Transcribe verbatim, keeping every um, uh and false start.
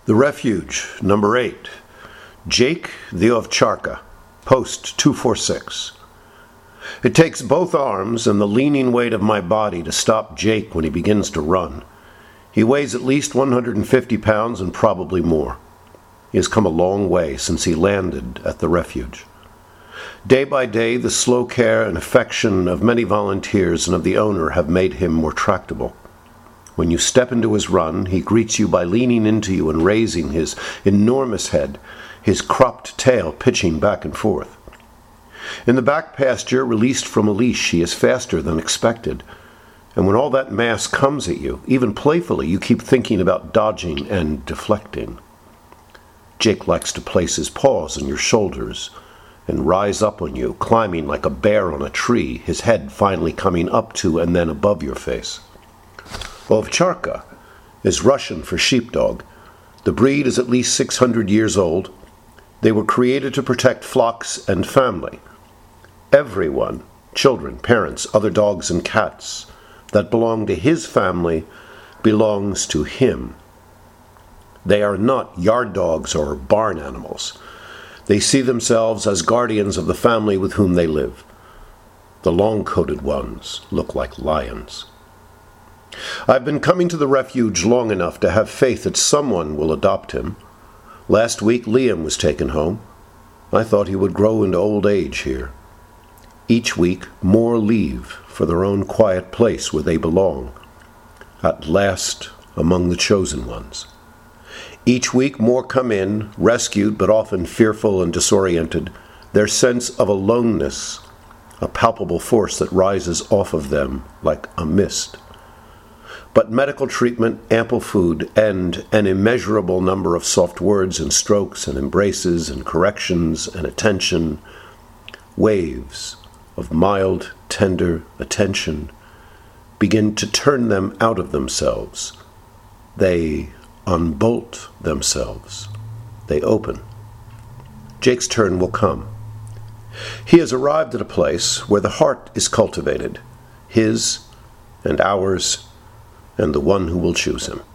The Refuge, number eight. Jake the Ovcharka, post two forty-six. It takes both arms and the leaning weight of my body to stop Jake when he begins to run. He weighs at least one hundred fifty pounds and probably more. He has come a long way since he landed at the Refuge. Day by day, the slow care and affection of many volunteers and of the owner have made him more tractable. When you step into his run, he greets you by leaning into you and raising his enormous head, his cropped tail pitching back and forth. In the back pasture, released from a leash, he is faster than expected. And when all that mass comes at you, even playfully, you keep thinking about dodging and deflecting. Jake likes to place his paws on your shoulders and rise up on you, climbing like a bear on a tree, his head finally coming up to and then above your face. Ovcharka is Russian for sheepdog. The breed is at least six hundred years old. They were created to protect flocks and family. Everyone, children, parents, other dogs and cats, that belong to his family belongs to him. They are not yard dogs or barn animals. They see themselves as guardians of the family with whom they live. The long-coated ones look like lions. I've been coming to the Refuge long enough to have faith that someone will adopt him. Last week, Liam was taken home. I thought he would grow into old age here. Each week, more leave for their own quiet place where they belong, at last among the chosen ones. Each week, more come in, rescued but often fearful and disoriented, their sense of aloneness, a palpable force that rises off of them like a mist. But medical treatment, ample food, and an immeasurable number of soft words and strokes and embraces and corrections and attention, waves of mild, tender attention, begin to turn them out of themselves. They unbolt themselves. They open. Jake's turn will come. He has arrived at a place where the heart is cultivated, his and ours, and the one who will choose him.